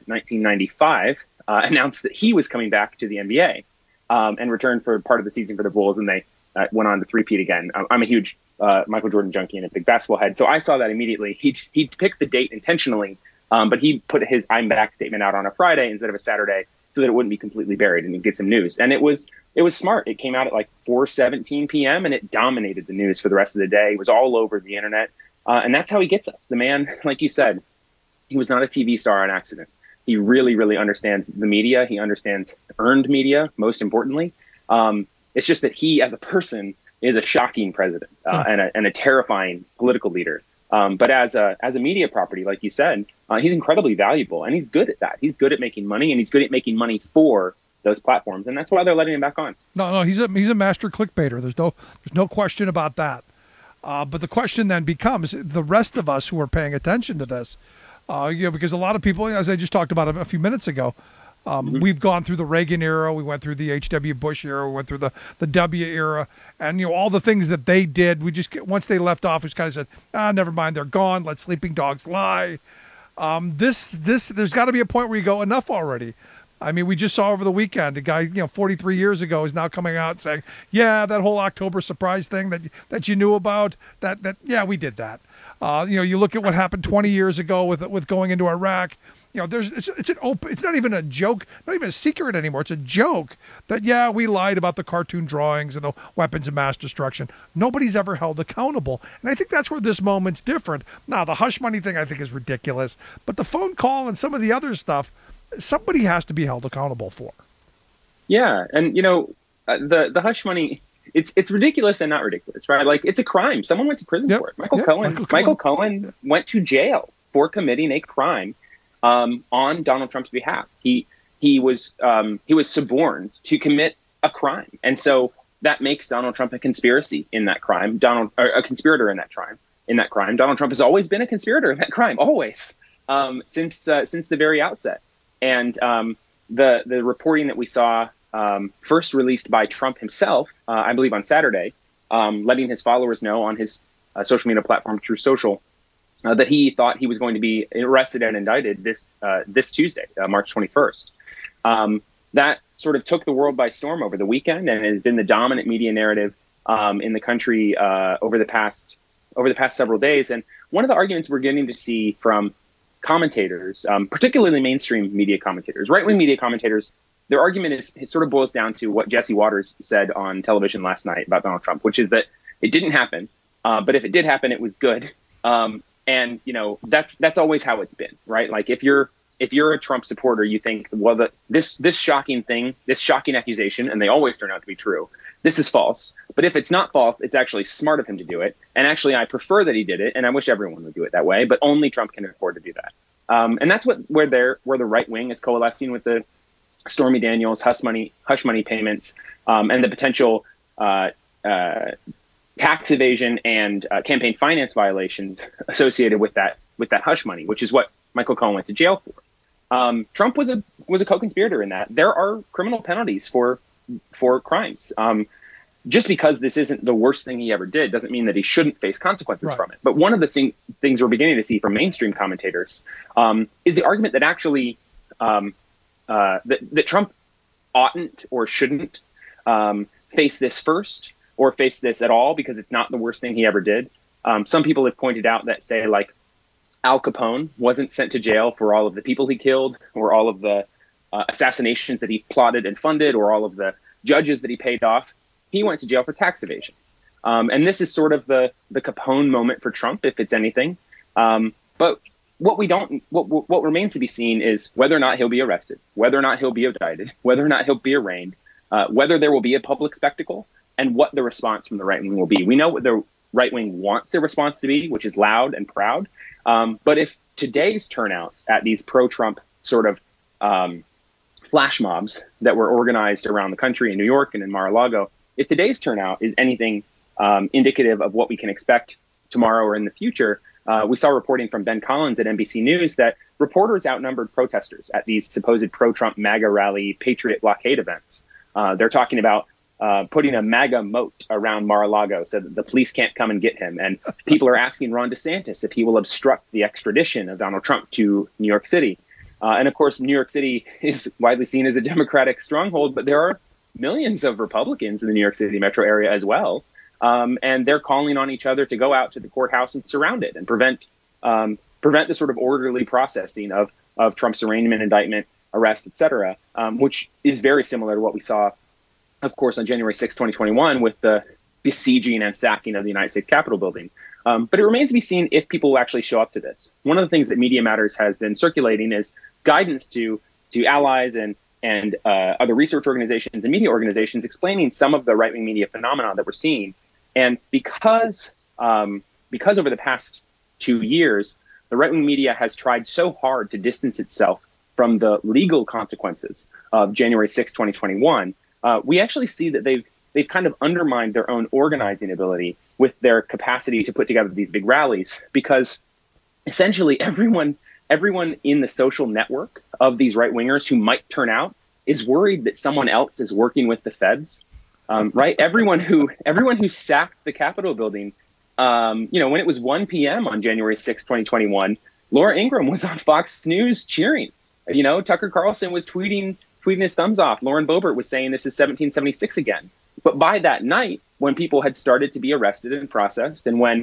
1995, announced that he was coming back to the NBA. And returned for part of the season for the Bulls, and they went on to three-peat again. I'm a huge Michael Jordan junkie and a big basketball head, so I saw that immediately. He picked the date intentionally, but he put his "I'm back" statement out on a Friday instead of a Saturday, so that it wouldn't be completely buried and get some news. And it was smart. It came out at like 4:17 p.m. and it dominated the news for the rest of the day. It was all over the internet, and that's how he gets us. The man, like you said, he was not a TV star on accident. He really, really understands the media. He understands earned media, most importantly. It's just that he, as a person, is a shocking president and a terrifying political leader. But as a media property, like you said, he's incredibly valuable, and he's good at that. He's good at making money, and he's good at making money for those platforms, and that's why they're letting him back on. No, he's a master clickbaiter. There's no question about that. But the question then becomes the rest of us who are paying attention to this. Because a lot of people, as I just talked about a few minutes ago, we've gone through the Reagan era, we went through the H.W. Bush era, we went through the W era, and all the things that they did, we just once they left office, kind of said, never mind, they're gone. Let sleeping dogs lie. There's got to be a point where you go, enough already. I mean, we just saw over the weekend a guy, 43 years ago is now coming out saying, yeah, that whole October surprise thing that you knew about, yeah, we did that. You look at what happened 20 years ago with going into Iraq. It's not even a joke, not even a secret anymore. It's a joke that, yeah, we lied about the cartoon drawings and the weapons of mass destruction. Nobody's ever held accountable. And I think that's where this moment's different. Now, the hush money thing I think is ridiculous, but the phone call and some of the other stuff, somebody has to be held accountable for. Yeah, and the hush money, it's ridiculous and not ridiculous, right? Like, it's a crime. Someone went to prison for it. Michael Cohen went to jail for committing a crime on Donald Trump's behalf. He was suborned to commit a crime, and so that makes Donald Trump a conspiracy in that crime. A conspirator in that crime. Donald Trump has always been a conspirator in that crime, always, since the very outset. And the reporting that we saw, first released by Trump himself, I believe on Saturday, letting his followers know on his social media platform, Truth Social, that he thought he was going to be arrested and indicted this Tuesday, March 21st. That sort of took the world by storm over the weekend and has been the dominant media narrative in the country over the past several days. And one of the arguments we're getting to see from commentators, particularly mainstream media commentators, right-wing media commentators, their argument it sort of boils down to what Jesse Waters said on television last night about Donald Trump, which is that it didn't happen, but if it did happen, it was good. And that's always how it's been, right? Like, if you're a Trump supporter, you think, well, this shocking thing, this shocking accusation, and they always turn out to be true, this is false. But if it's not false, it's actually smart of him to do it. And actually, I prefer that he did it, and I wish everyone would do it that way. But only Trump can afford to do that. And that's where the right wing is coalescing with the Stormy Daniels hush money payments, and the potential tax evasion and campaign finance violations associated with that hush money, which is what Michael Cohen went to jail for. Trump was a co-conspirator in that. There are criminal penalties for crimes. Just because this isn't the worst thing he ever did doesn't mean that he shouldn't face consequences from it. But one of the things we're beginning to see from mainstream commentators is the argument that actually that Trump oughtn't or shouldn't face this first or face this at all because it's not the worst thing he ever did. Some people have pointed out that, say, like, Al Capone wasn't sent to jail for all of the people he killed or all of the assassinations that he plotted and funded or all of the judges that he paid off. He went to jail for tax evasion. And this is sort of the Capone moment for Trump, if it's anything. But what remains to be seen is whether or not he'll be arrested, whether or not he'll be indicted, whether or not he'll be arraigned, whether there will be a public spectacle, and what the response from the right wing will be. We know what the right wing wants their response to be, which is loud and proud. But if today's turnouts at these pro-Trump sort of flash mobs that were organized around the country in New York and in Mar-a-Lago, if today's turnout is anything indicative of what we can expect tomorrow or in the future, we saw reporting from Ben Collins at NBC News that reporters outnumbered protesters at these supposed pro-Trump MAGA rally Patriot blockade events. They're talking about putting a MAGA moat around Mar-a-Lago so that the police can't come and get him. And people are asking Ron DeSantis if he will obstruct the extradition of Donald Trump to New York City. And of course, New York City is widely seen as a Democratic stronghold, but there are millions of Republicans in the New York City metro area as well. And they're calling on each other to go out to the courthouse and surround it and prevent the sort of orderly processing of Trump's arraignment, indictment, arrest, et cetera, which is very similar to what we saw, of course, on January 6, 2021, with the besieging and sacking of the United States Capitol building. But it remains to be seen if people will actually show up to this. One of the things that Media Matters has been circulating is guidance to allies and other research organizations and media organizations explaining some of the right-wing media phenomena that we're seeing. And because over the past 2 years, the right-wing media has tried so hard to distance itself from the legal consequences of January 6, 2021, we actually see that they've kind of undermined their own organizing ability with their capacity to put together these big rallies, because essentially everyone in the social network of these right-wingers who might turn out is worried that someone else is working with the feds, right? Everyone who sacked the Capitol building, when it was 1 p.m. on January 6, 2021, Laura Ingraham was on Fox News cheering. Tucker Carlson was tweeting his thumbs off. Lauren Boebert was saying this is 1776 again. But by that night, when people had started to be arrested and processed, and when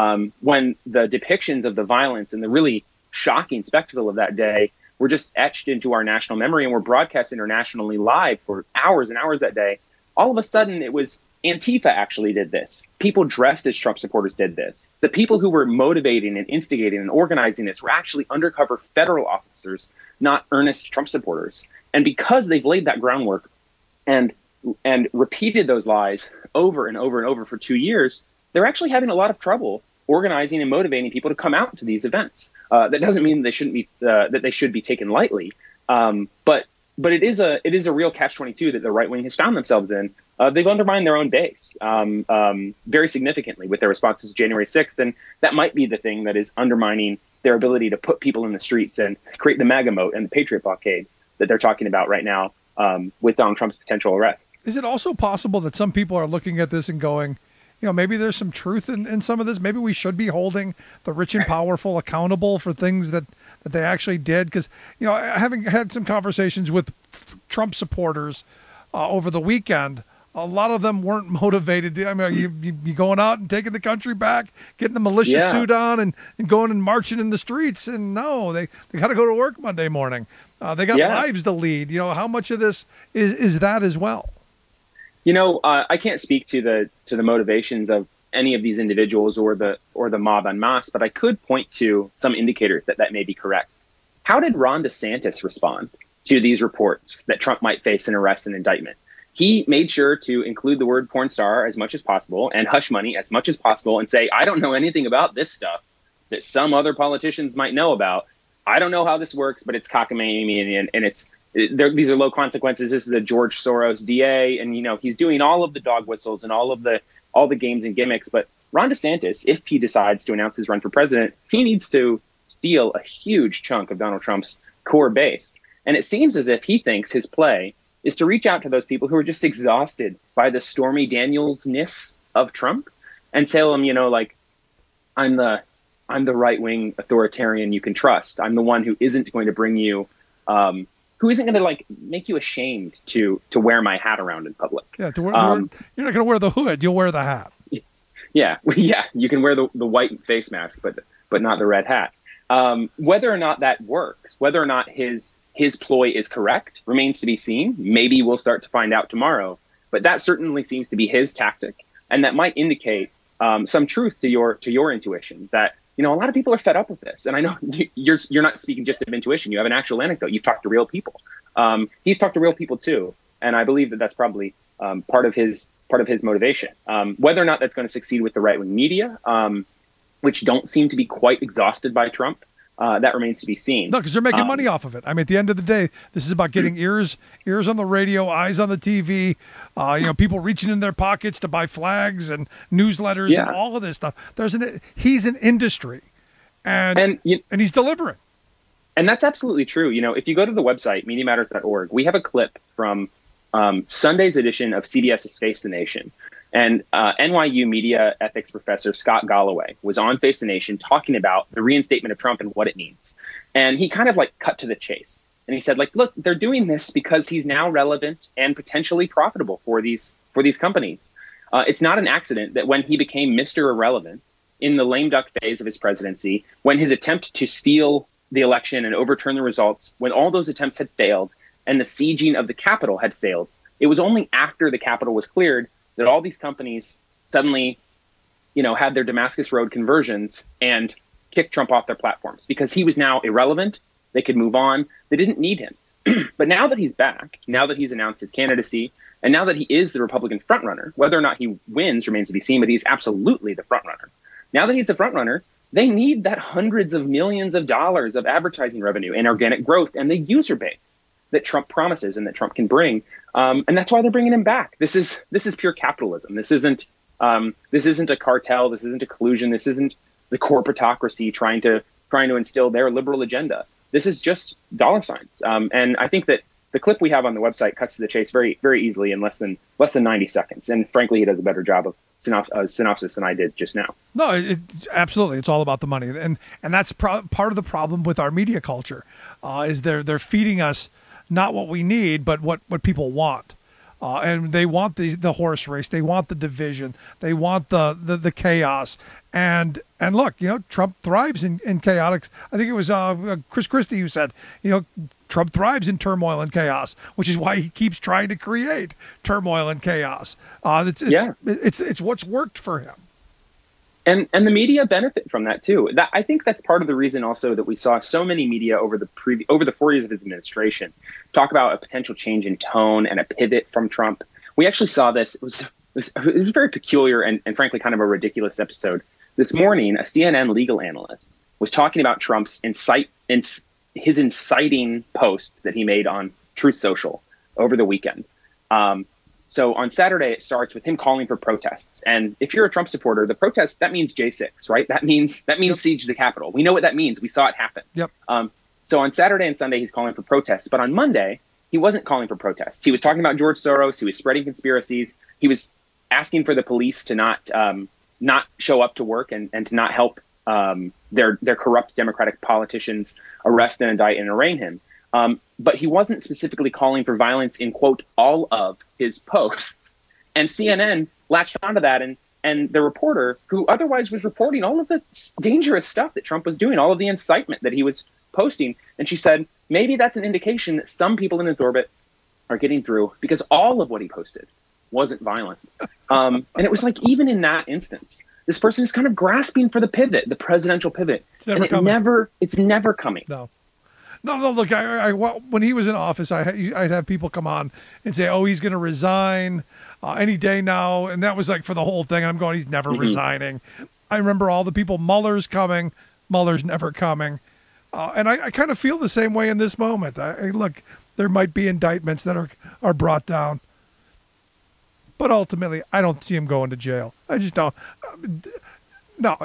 the depictions of the violence and the really shocking spectacle of that day were just etched into our national memory and were broadcast internationally live for hours and hours that day, all of a sudden it was Antifa actually did this. People dressed as Trump supporters did this. The people who were motivating and instigating and organizing this were actually undercover federal officers, not earnest Trump supporters. And because they've laid that groundwork and repeated those lies over and over and over for 2 years, they're actually having a lot of trouble organizing and motivating people to come out to these events. That doesn't mean they shouldn't be that they should be taken lightly, but it is a real catch-22 that the right wing has found themselves in. They've undermined their own base very significantly with their responses to January 6th, and that might be the thing that is undermining their ability to put people in the streets and create the MAGA moat and the Patriot blockade that they're talking about right now with Donald Trump's potential arrest. Is it also possible that some people are looking at this and going, maybe there's some truth in some of this? Maybe we should be holding the rich and powerful accountable for things that they actually did? Because, having had some conversations with Trump supporters over the weekend, a lot of them weren't motivated. I mean, you going out and taking the country back, getting the militia suit on and going and marching in the streets. And no, they got to go to work Monday morning. They got lives to lead. How much of this is that as well? I can't speak to the motivations of any of these individuals or the mob en masse, but I could point to some indicators that may be correct. How did Ron DeSantis respond to these reports that Trump might face an arrest and indictment? He made sure to include the word porn star as much as possible and hush money as much as possible and say, I don't know anything about this stuff that some other politicians might know about. I don't know how this works, but it's cockamamie and these are low consequences. This is a George Soros DA, and he's doing all of the dog whistles and all the games and gimmicks. But Ron DeSantis, if he decides to announce his run for president, he needs to steal a huge chunk of Donald Trump's core base. And it seems as if he thinks his play is to reach out to those people who are just exhausted by the Stormy Daniels-ness of Trump and tell them, I'm the right-wing authoritarian you can trust. I'm the one who isn't going to bring you, who isn't going to make you ashamed to wear my hat around in public. Yeah, you're not going to wear the hood. You'll wear the hat. Yeah, you can wear the white face mask, but not the red hat. Whether or not that works, whether or not his ploy is correct remains to be seen. Maybe we'll start to find out tomorrow, but that certainly seems to be his tactic, and that might indicate some truth to your intuition that a lot of people are fed up with this. And I know you're not speaking just of intuition; you have an actual anecdote. You've talked to real people. He's talked to real people too, and I believe that that's probably part of his motivation. Whether or not that's going to succeed with the right wing media, which don't seem to be quite exhausted by Trump. That remains to be seen. No, because they're making money off of it. I mean, at the end of the day, this is about getting ears on the radio, eyes on the TV, people reaching in their pockets to buy flags and newsletters and all of this stuff. He's an industry, and he's delivering. And that's absolutely true. If you go to the website, MediaMatters.org, we have a clip from Sunday's edition of CBS's Face the Nation. And NYU media ethics professor Scott Galloway was on Face the Nation talking about the reinstatement of Trump and what it means. And he kind of cut to the chase. And he said, look, they're doing this because he's now relevant and potentially profitable for these companies. It's not an accident that when he became Mr. Irrelevant in the lame duck phase of his presidency, when his attempt to steal the election and overturn the results, when all those attempts had failed and the sieging of the Capitol had failed, it was only after the Capitol was cleared that all these companies suddenly, had their Damascus Road conversions and kicked Trump off their platforms because he was now irrelevant. They could move on. They didn't need him. But now that he's back, now that he's announced his candidacy, and now that he is the Republican frontrunner, whether or not he wins remains to be seen, but he's absolutely the frontrunner. Now that he's the frontrunner, they need that hundreds of millions of dollars of advertising revenue and organic growth and the user base that Trump promises and that Trump can bring. And that's why they're bringing him back. This is pure capitalism. This isn't a cartel. This isn't a collusion. This isn't the corporatocracy trying to instill their liberal agenda. This is just dollar signs. And I think that the clip we have on the website cuts to the chase very, very easily in less than 90 seconds. And frankly, he does a better job of synopsis than I did just now. No, absolutely. It's all about the money. And that's part of the problem with our media culture is they're feeding us not what we need, but what people want. And they want the horse race. They want the division. They want the chaos. And look, Trump thrives in chaotic. I think it was Chris Christie who said, Trump thrives in turmoil and chaos, which is why he keeps trying to create turmoil and chaos. It's what's worked for him. And the media benefit from that too. I think that's part of the reason also that we saw so many media over the 4 years of his administration talk about a potential change in tone and a pivot from Trump. We actually saw this. It was very peculiar and frankly kind of a ridiculous episode. This morning, a CNN legal analyst was talking about Trump's his inciting posts that he made on Truth Social over the weekend. So on Saturday, it starts with him calling for protests. And if you're a Trump supporter, the protest, that means J6, right? That means siege to the Capitol. We know what that means. We saw it happen. Yep. So on Saturday and Sunday, he's calling for protests. But on Monday, he wasn't calling for protests. He was talking about George Soros. He was spreading conspiracies. He was asking for the police to not show up to work and to not help their corrupt Democratic politicians arrest and indict and arraign him. But he wasn't specifically calling for violence in, quote, all of his posts. And CNN latched onto that. And the reporter, who otherwise was reporting all of the dangerous stuff that Trump was doing, all of the incitement that he was posting, and she said, maybe that's an indication that some people in his orbit are getting through because all of what he posted wasn't violent. And it was like, even in that instance, this person is kind of grasping for the pivot, the presidential pivot. It's never coming. No, look, when he was in office, I'd have people come on and say, oh, he's going to resign any day now. And that was like for the whole thing. And I'm going, he's never resigning. I remember all the people, Mueller's coming, Mueller's never coming. And I kind of feel the same way in this moment. Look, there might be indictments that are brought down. But ultimately, I don't see him going to jail. I just don't. No.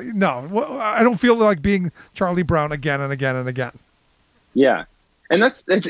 I don't feel like being Charlie Brown again and again and again. Yeah. And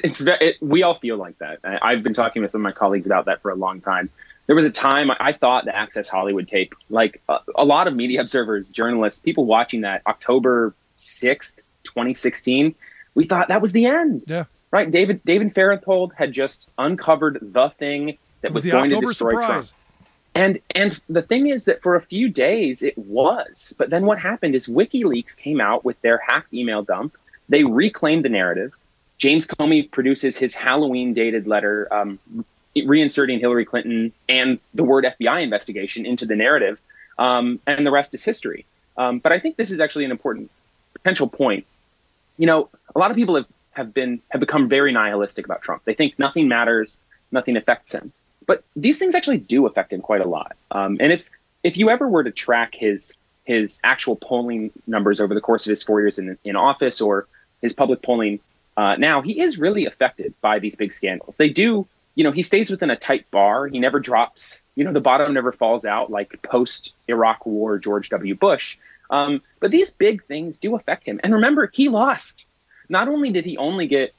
we all feel like that. I've been talking with some of my colleagues about that for a long time. There was a time I thought the Access Hollywood tape, like a lot of media observers, journalists, people watching that October 6th, 2016, we thought that was the end. Yeah. Right. David Fahrenthold had just uncovered the thing that was going to destroy Trump. And the thing is that for a few days it was. But then what happened is WikiLeaks came out with their hacked email dump. They reclaimed the narrative. James Comey produces his Halloween dated letter reinserting Hillary Clinton and the word FBI investigation into the narrative. And the rest is history. But I think this is actually an important potential point. You know, a lot of people have become very nihilistic about Trump. They think nothing matters, nothing affects him. But these things actually do affect him quite a lot. And if you ever were to track his actual polling numbers over the course of his 4 years in office or his public polling now, he is really affected by these big scandals. They do, he stays within a tight bar. He never drops, the bottom never falls out like post-Iraq War George W. Bush. But these big things do affect him. And remember, he lost. Not only did he only get,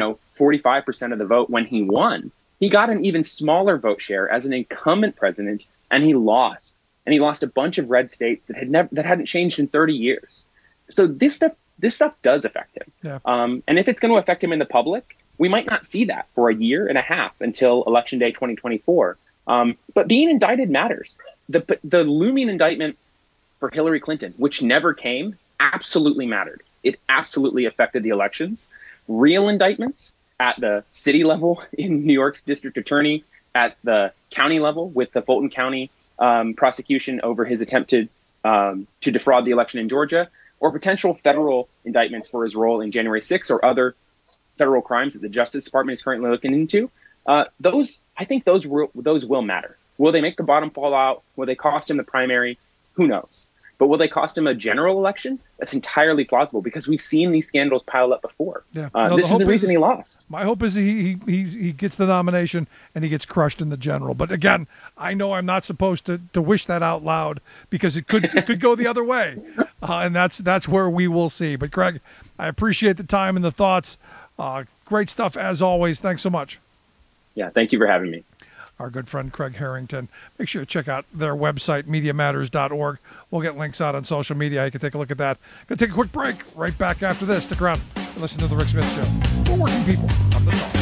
45% of the vote when he won, he got an even smaller vote share as an incumbent president, and he lost. And he lost a bunch of red states that hadn't changed in 30 years. So this stuff does affect him. Yeah. And if it's going to affect him in the public, we might not see that for a year and a half until Election Day 2024. But being indicted matters. The looming indictment for Hillary Clinton, which never came, absolutely mattered. It absolutely affected the elections. Real indictments at the city level in New York's district attorney, at the county level with the Fulton County prosecution over his attempt to defraud the election in Georgia, or potential federal indictments for his role in January 6th or other federal crimes that the Justice Department is currently looking into. I think those will matter. Will they make the bottom fall out? Will they cost him the primary? Who knows? But will they cost him a general election? That's entirely plausible because we've seen these scandals pile up before. Yeah. This is the reason he lost. My hope is he gets the nomination and he gets crushed in the general. But again, I know I'm not supposed to wish that out loud because it could go the other way, and that's where we will see. But Craig, I appreciate the time and the thoughts. Great stuff as always. Thanks so much. Yeah, thank you for having me. Our good friend Craig Harrington. Make sure to check out their website, MediaMatters.org. We'll get links out on social media. You can take a look at that. Going to take a quick break. Right back after this. Stick around and listen to The Rick Smith Show. We're working people on the talk.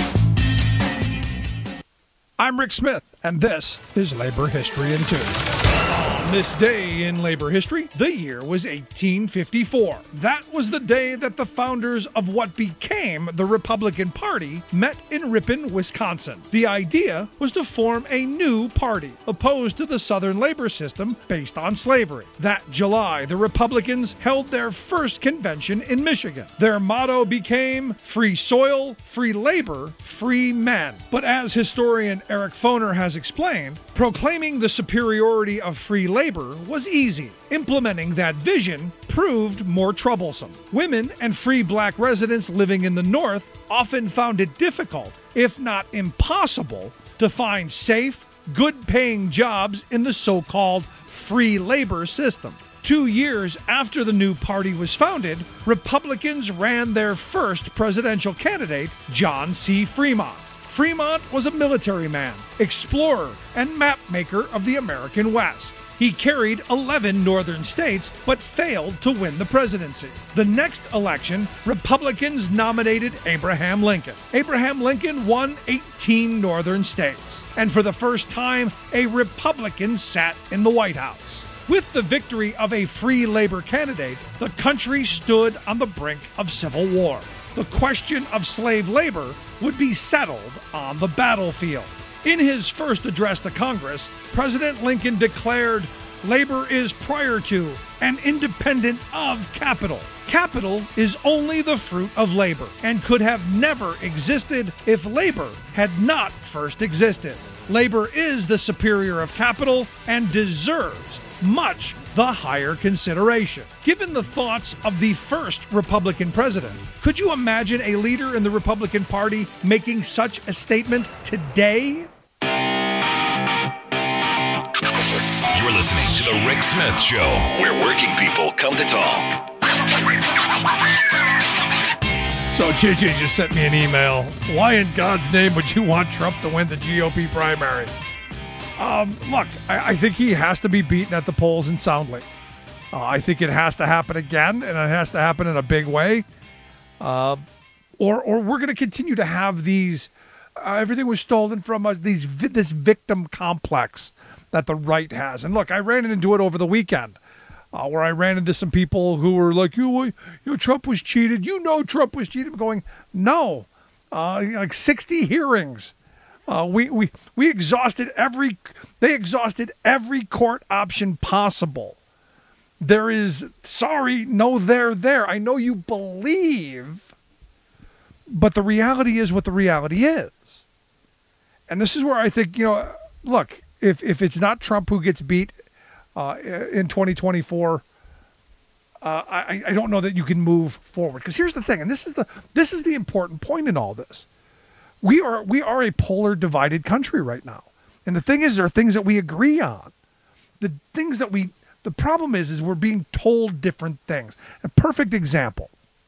I'm Rick Smith, and this is Labor History in 2. On this day in labor history, the year was 1854. That was the day that the founders of what became the Republican Party met in Ripon, Wisconsin. The idea was to form a new party, opposed to the Southern labor system based on slavery. That July, the Republicans held their first convention in Michigan. Their motto became free soil, free labor, free men. But as historian Eric Foner has explained, proclaiming the superiority of free labor was easy. Implementing that vision proved more troublesome. Women and free black residents living in the North often found it difficult, if not impossible, to find safe, good-paying jobs in the so-called free labor system. 2 years after the new party was founded, Republicans ran their first presidential candidate, John C. Fremont. Fremont was a military man, explorer, and mapmaker of the American West. He carried 11 northern states, but failed to win the presidency. The next election, Republicans nominated Abraham Lincoln. Abraham Lincoln won 18 northern states, and for the first time, a Republican sat in the White House. With the victory of a free labor candidate, the country stood on the brink of civil war. The question of slave labor would be settled on the battlefield. In his first address to Congress, President Lincoln declared, "Labor is prior to and independent of capital. Capital is only the fruit of labor and could have never existed if labor had not first existed. Labor is the superior of capital and deserves much the higher consideration." Given the thoughts of the first Republican president, could you imagine a leader in the Republican Party making such a statement today? You're listening to The Rick Smith Show, where working people come to talk. So JJ just sent me an email. Why in God's name would you want Trump to win the GOP primary? Look, I think he has to be beaten at the polls and soundly. I think it has to happen again, and it has to happen in a big way. Or we're going to continue to have these, everything was stolen from us, this victim complex that the right has. And look, I ran into it over the weekend, where I ran into some people who were like, you know, Trump was cheated. You know Trump was cheated. I'm going, no. Like 60 hearings. We exhausted they exhausted every court option possible. There is, sorry, no there. I know you believe, but the reality is what the reality is. And this is where I think, you know, look, if it's not Trump who gets beat in 2024, I don't know that you can move forward. Because here's the thing, and this is the important point in all this. We are a polar divided country right now. And the thing is, there are things that we agree on. The problem is we're being told different things. A perfect example.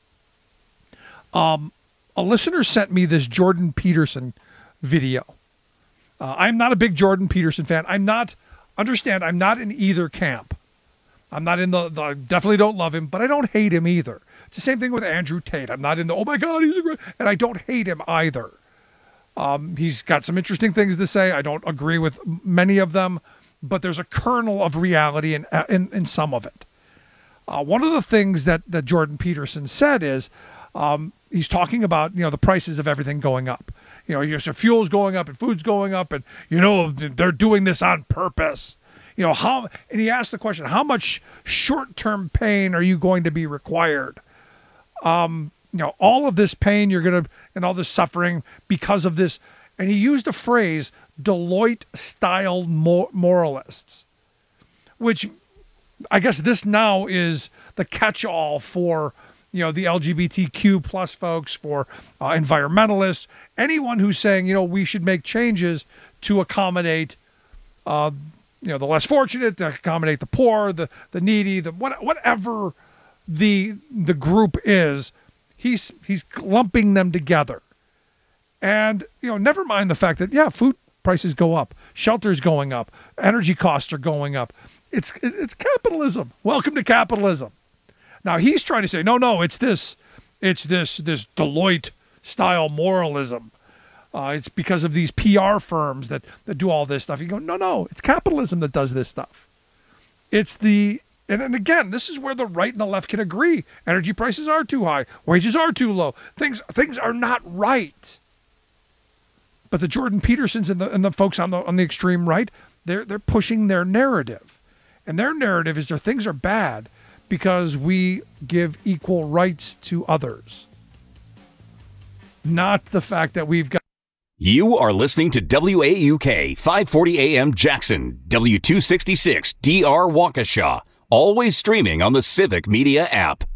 A listener sent me this Jordan Peterson video. I'm not a big Jordan Peterson fan. I'm not in either camp. I'm not in the definitely don't love him, but I don't hate him either. It's the same thing with Andrew Tate. I'm not in the, oh my God, he's a great, and I don't hate him either. He's got some interesting things to say. I don't agree with many of them, but there's a kernel of reality in some of it. One of the things that Jordan Peterson said is he's talking about, you know, the prices of everything going up. You know, so fuel's going up and food's going up, and you know they're doing this on purpose. You know and he asked the question, how much short-term pain are you going to be required? You know, all of this pain and all this suffering because of this. And he used a phrase, Deloitte-style moralists, which I guess this now is the catch-all for, you know, the LGBTQ plus folks, for environmentalists, anyone who's saying, you know, we should make changes to accommodate, you know, the less fortunate, to accommodate the poor, the needy, whatever the group is. He's lumping them together. And, you know, never mind the fact that, yeah, food prices go up, shelter's going up, energy costs are going up. It's capitalism. Welcome to capitalism. Now he's trying to say, no, it's this Deloitte style moralism. It's because of these PR firms that do all this stuff. You go, no, it's capitalism that does this stuff. It's and again, this is where the right and the left can agree. Energy prices are too high. Wages are too low. Things are not right. But the Jordan Petersons and the folks on the extreme right, they're pushing their narrative. And their narrative is things are bad because we give equal rights to others. Not the fact that we've got. You are listening to WAUK 540 AM Jackson, W266 DR Waukesha, always streaming on the Civic Media app.